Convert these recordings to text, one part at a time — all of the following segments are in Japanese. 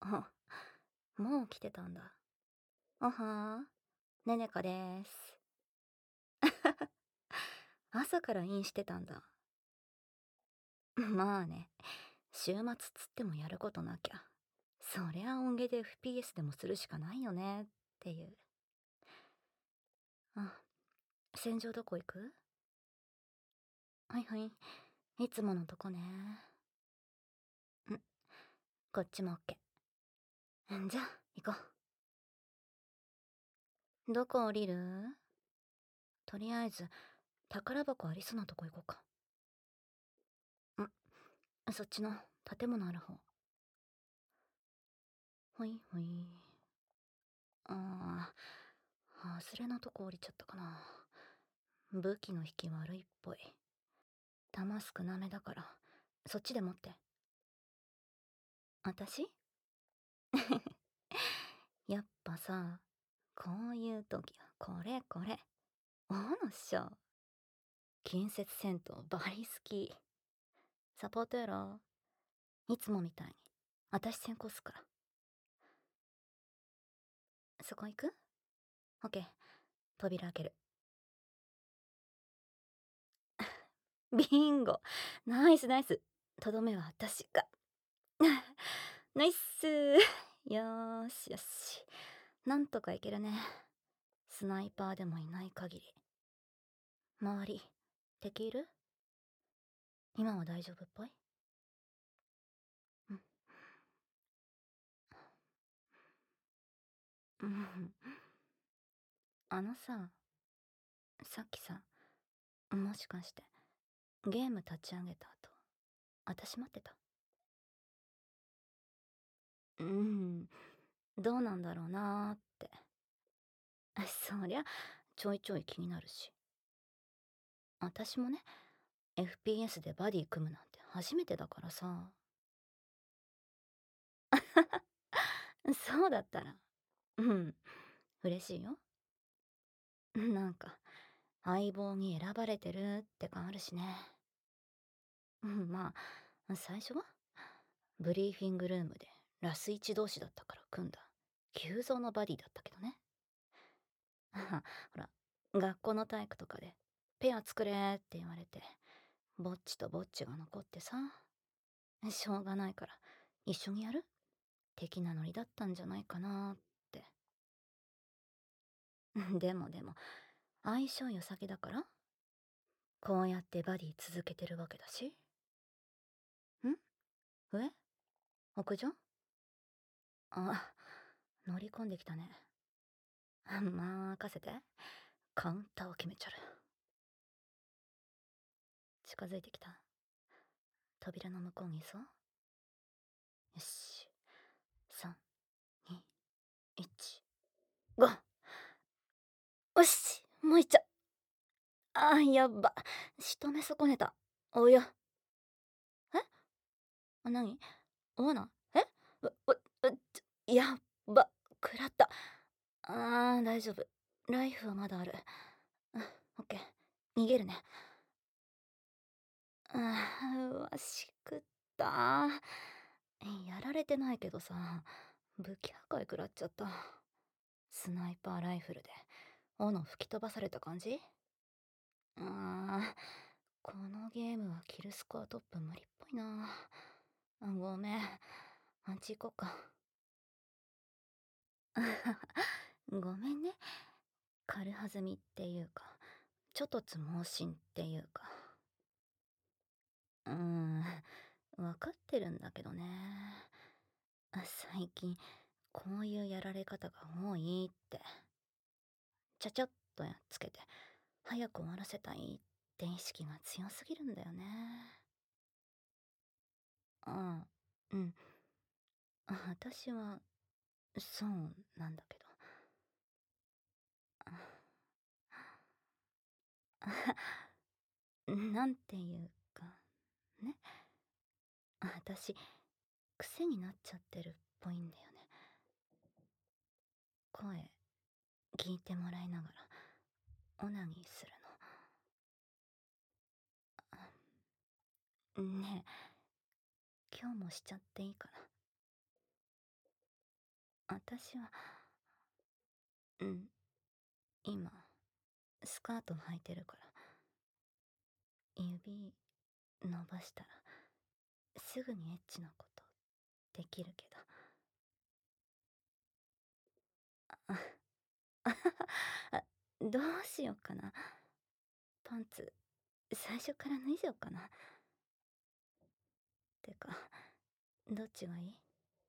あ、もう来てたんだ。おはー、ねねかです。朝からインしてたんだ。まあね、週末つってもやることなきゃ。そりゃ音ゲで FPS でもするしかないよねっていう。あ、戦場どこ行く？はいはい、いつものとこね。こっちも OK。じゃあ、行こう。どこ降りる？とりあえず、宝箱ありそうなとこ行こうか。そっちの建物ある方。ほいほい。ああ、外れのとこ降りちゃったかな。武器の引き悪いっぽい。弾少なめだから、そっちで持って。私やっぱさ、こういう時はこれこれ。おのっしょ。近接戦闘バリ好き。サポートやろ。いつもみたいに。私先行すっから。そこ行く？オッケー。扉開ける。ビンゴ。ナイスナイス。とどめは私が。ナイスー。よーしよし。なんとかいけるね。スナイパーでもいない限り。周り、敵いる？今は大丈夫っぽい？うん。うん。あのさ、さっきさ、もしかして、ゲーム立ち上げた後、私待ってた？うん、どうなんだろうなーって。そりゃ、ちょいちょい気になるし。私もね、FPS でバディ組むなんて初めてだからさ。そうだったら、うん、嬉しいよ。なんか、相棒に選ばれてるって感あるしね。まあ、最初はブリーフィングルームでラス1同士だったから組んだ急造のバディだったけどね。ほら、学校の体育とかでペア作れって言われて、ぼっちとぼっちが残ってさ、しょうがないから一緒にやる的なノリだったんじゃないかなって。でも、相性良さげだから、こうやってバディ続けてるわけだし。ん？上？屋上？あ、乗り込んできたね。任せて。カウンターを決めちゃる。近づいてきた。扉の向こうにいそう。よし。3、2、1、5。よし、もう一丁。あー、やっば。仕留め損ねた。おや。何？罠？やっば。食らった。大丈夫。ライフはまだある。オッケー。逃げるね。うわ、しくったー。やられてないけどさ、武器破壊食らっちゃった。スナイパーライフルで斧吹き飛ばされた感じ？このゲームはキルスコアトップ無理っぽいな。ごめん。あっち行こっか。ごめんね。軽はずみっていうか、ちょっとつ盲信っていうか。わかってるんだけどね。最近、こういうやられ方が多いって。ちゃちゃっとやっつけて、早く終わらせたいって意識が強すぎるんだよね。ああ、うん。私は、そうなんだけど。なんていうか、ね。私、癖になっちゃってるっぽいんだよね。声、聞いてもらいながら、オナニーするの。ねえ、今日もしちゃっていいかな。 私は、うん、今、スカート履いてるから、指伸ばしたら、すぐにエッチなことできるけど。あ、どうしよっかな。パンツ、最初から脱いじゃおっかな。てか、どっちがいい？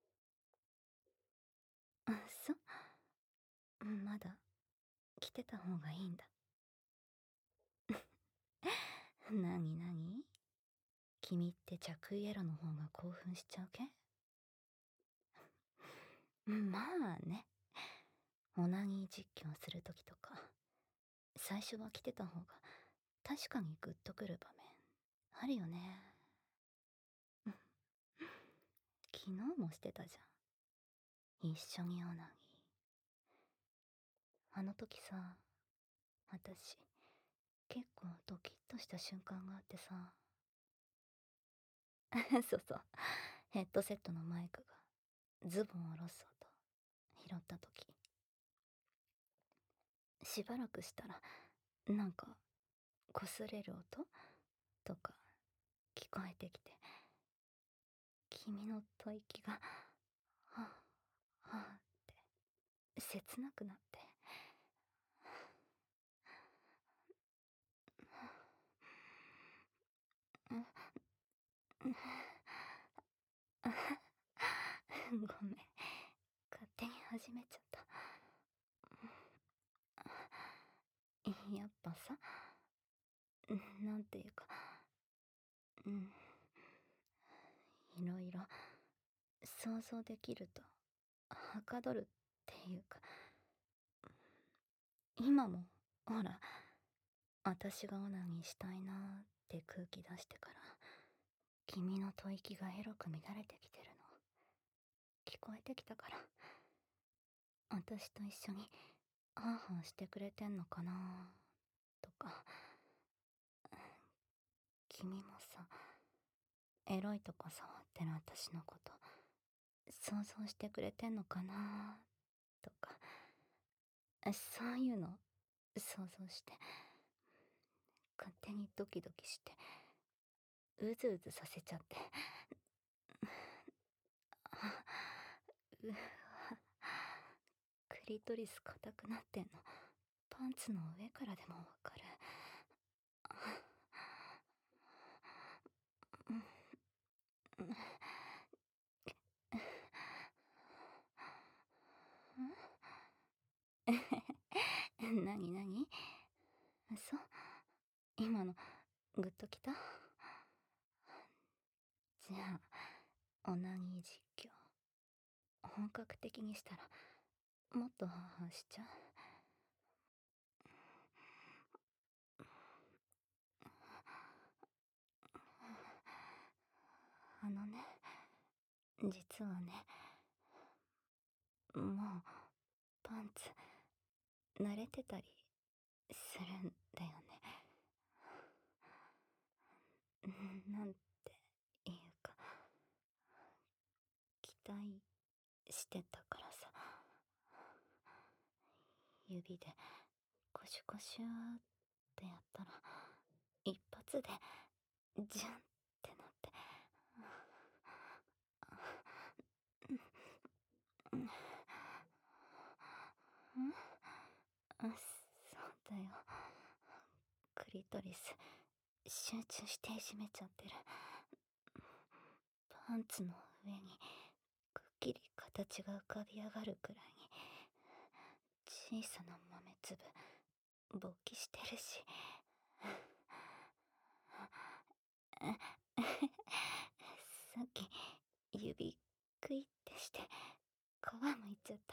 あ、そう？まだ着てた方がいいんだ。なになに？君って着衣エロの方が興奮しちゃうけ？まあね。オナニー実況するときとか、最初は着てた方が確かにグッとくる場面あるよね。昨日もしてたじゃん。一緒にオナニー。あの時さ、私、結構ドキッとした瞬間があってさ。そうそう。ヘッドセットのマイクがズボンを下ろす音拾った時、しばらくしたらなんか擦れる音とか聞こえてきて、君の吐息がはあはあって切なくなって、ごめん、勝手に始めちゃった。やっぱさ、なんていうか、うん、いろいろ想像できるとはかどるっていうか、今もほら、私がオナニーしたいなーって空気出してから、君の吐息がエロく乱れてきてるの聞こえてきたから、私と一緒にハーハーしてくれてんのかなーとか、君もさ、エロいとこ触ってる私のこと想像してくれてんのかなーとか、そういうの想像して勝手にドキドキしてうずうずさせちゃって、うわ、クリトリス硬くなってんのパンツの上からでもわかる。なになに？そう？今のグッときた？じゃあオナニー実況本格的にしたらもっとハーハーしちゃう。あのね、実はね、もうパンツ慣れてたりするんだよね。なんていうか、期待してたからさ。指でコシュコシューってやったら一発でジュンってなって、そうだよ、クリトリス集中していじめちゃってる。パンツの上にくっきり形が浮かび上がるくらいに小さな豆粒勃起してるし、さっき指クイってして皮むいちゃった。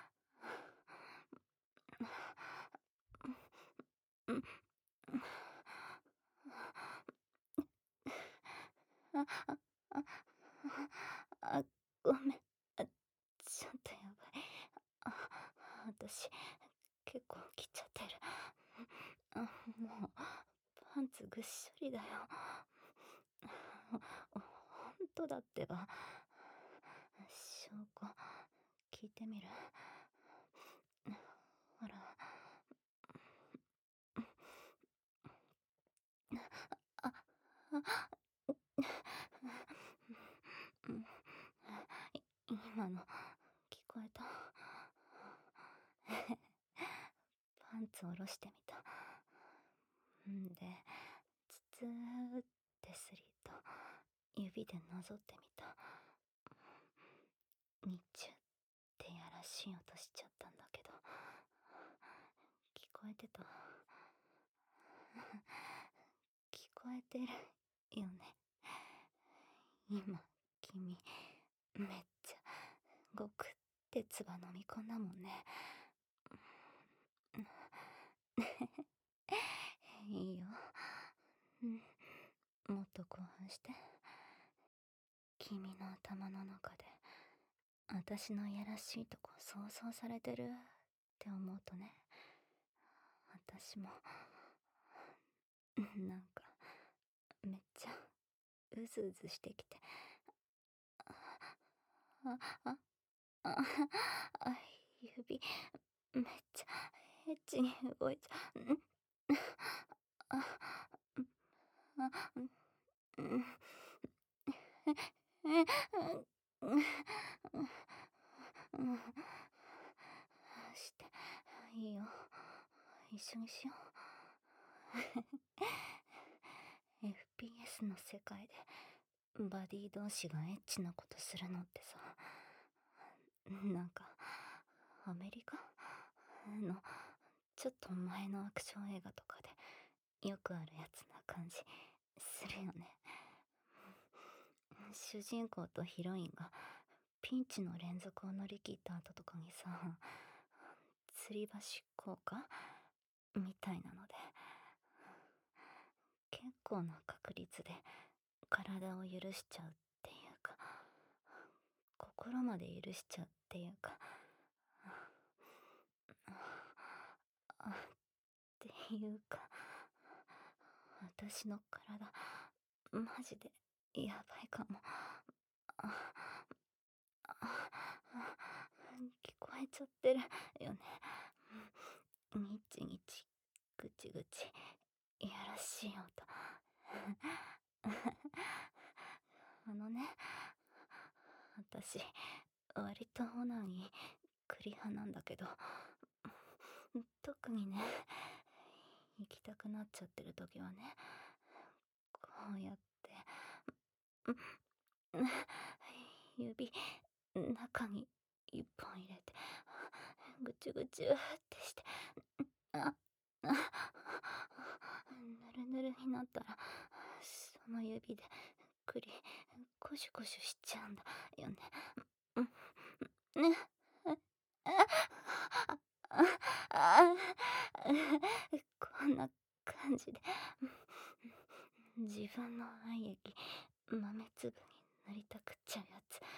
あああごめん、ちょっとやばい。あ私結構切っちゃってる。もうパンツぐっしょりだよ。ほんとだってば。証拠聞いてみる。ほら。あ、あ、うん、今の聞こえた？パンツ下ろしてみた。んで、ツーってスリーと指でなぞってみた。日中ってやらしい音しちゃったんだけど、聞こえてた？聞こえてるよね？今、君、めっちゃ、ごくって唾飲み込んだもんね。いいよ。うん、もっと興奮して。君の頭の中で、私のやらしいとこ想像されてるって思うとね、私も、なんか、めっちゃ、うずうずしてきて。あ、あ、あ、あ、指、めっちゃ、エッチに動いちゃう。あ、あ、うん、え、うん、して、いいよ。一緒にしよう。FPS の世界で、バディ同士がエッチなことするのってさ、なんか、アメリカの、ちょっと前のアクション映画とかで、よくあるやつな感じ、するよね。主人公とヒロインが、ピンチの連続を乗り切った後とかにさ、吊り橋効果みたいなので、結構な確率で体を許しちゃうっていうか、心まで許しちゃうっていうか、っていうか、私の体、マジでやばいかも。聞こえちゃってるよね。にちにち、ぐちぐち、いやらしい音。あのね、私、割とオナニー、クリ派なんだけど、特にね、行きたくなっちゃってる時はね、こうやって、指、中に一本入れて、ぐちゅぐちゅってして、あ、ぬるぬるになったら、その指で、くり、コシュコシュしちゃうんだよね。ね、こんな感じで、自分の愛液、豆粒に塗りたくっちゃうやつ。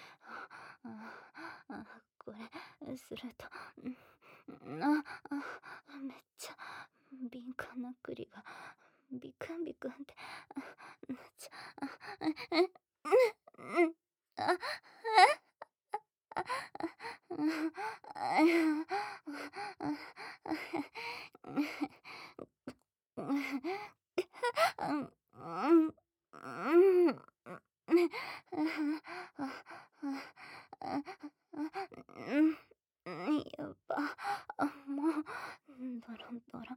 これ、すると、めっちゃ、敏感な栗が、ビクンビクンって、なっちゃう。あ、やば。もう、ドロンドロン。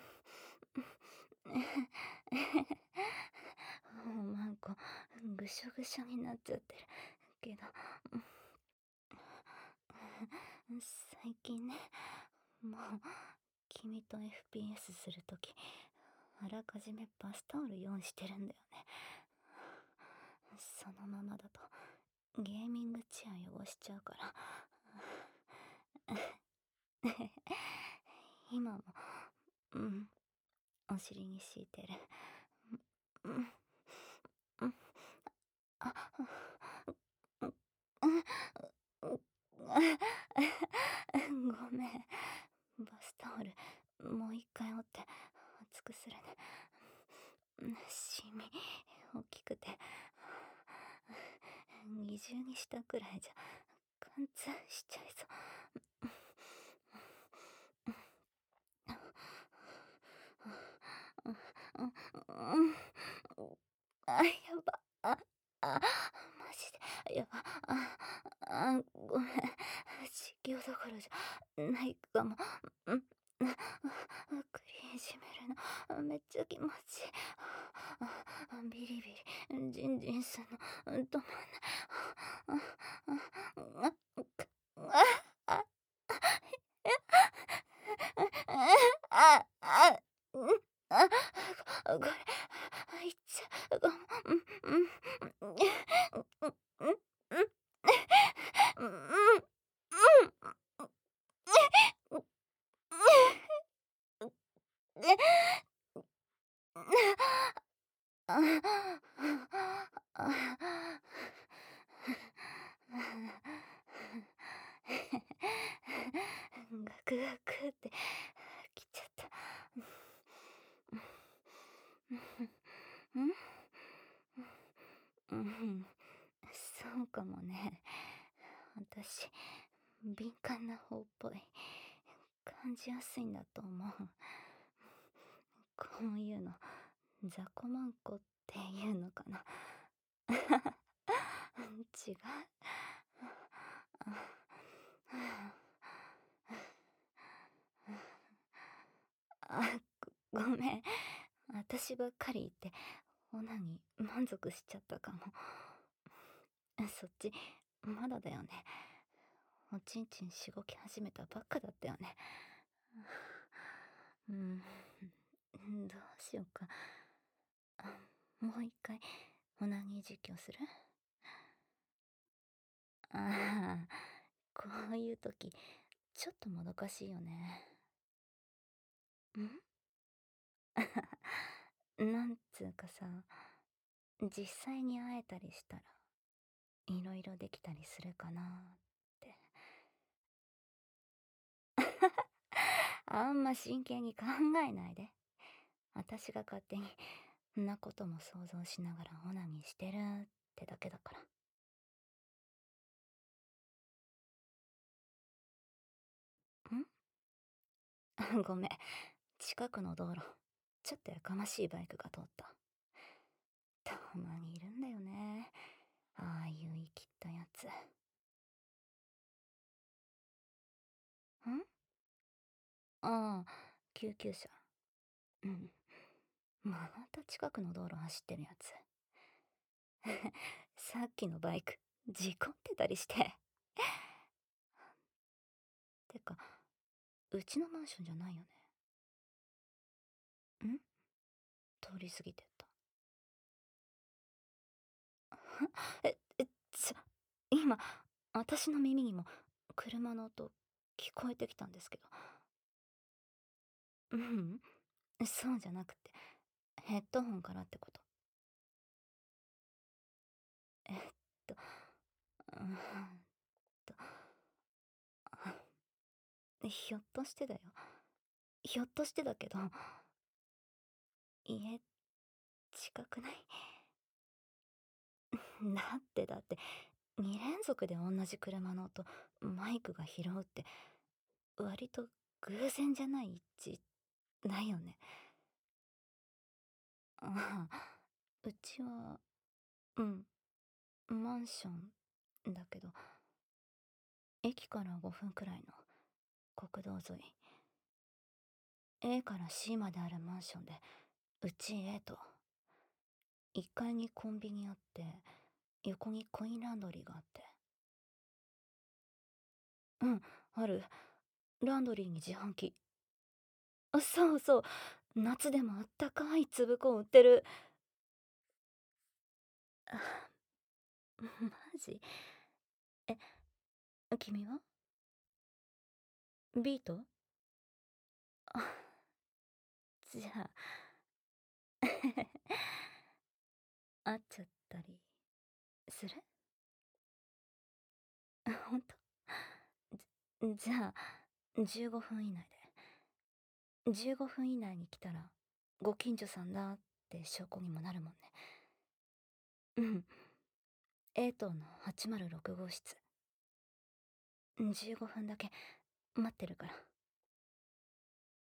もうなんか、ぐしょぐしょになっちゃってるけど、最近ね、もう、君と FPS するとき、あらかじめバスタオル用意してるんだよね。そのままだと、ゲーミングチェア汚しちゃうから。今も、うん、お尻に敷いてる。うん、うん、あ、ごめん。バスタオル、もう一回折って熱くするね。シミ、大きくて、二重にしたくらいじゃズしちゃいそう。うん、うん、あ、やば。マジで、やば。ごめん。修行どころじゃないかも。うん、クリーン締めるの、めっちゃ気持ちいい。ビリビリ、ジンジンすんの、止まんない。あ、あ、あ、うん、これ、いっちゃうかも。うん、うん、うん、うん、うん、うん、うん、ガクガクってきちゃった。うん、うん、そうかもね。私、敏感な方っぽい。感じやすいんだと思う。こういうの、雑魚マンコっていうのかな。違う。あ、ごめん。私ばっかり言って、オナに満足しちゃったかも。そっち、まだだよね。おちんちんしごき始めたばっかだったよね。うん、どうしようか。もう一回、オナニー実況する？ああ、こういう時、ちょっともどかしいよね。なんつうかさ、実際に会えたりしたら、いろいろできたりするかなって。あんま真剣に考えないで。私が勝手に、んなことも想像しながらオナニーしてるってだけだから。んごめん。近くの道路、ちょっとやかましいバイクが通った。たまにいるんだよね。ああいう生きったやつ。ああ、救急車。うん。また近くの道路走ってるやつ。さっきのバイク、事故ってたりして。てか、うちのマンションじゃないよね。通り過ぎてった。ちょ、今、私の耳にも車の音聞こえてきたんですけど。うん、そうじゃなくて、ヘッドホンからってこと。えっと、うんと、ひょっとしてだよ。ひょっとしてだけど、家近くない？だって、2連続で同じ車の音、マイクが拾うって、割と偶然じゃない一致だよね。ああ、うちは、うん、マンションだけど、駅から5分くらいの国道沿い。A から C まであるマンションで、うち A と、1階にコンビニあって、横にコインランドリーがあって。うん、ある。ランドリーに自販機。そうそう。夏でもあったかい粒コーン売ってる。あ、マジ？え、君は？ビート？あ、じゃあ、会っちゃったりする？ほんと？じゃあ、15分以内で。15分以内に来たら、ご近所さんだって証拠にもなるもんね。うん。A 棟の806号室。 15分だけ待ってるから。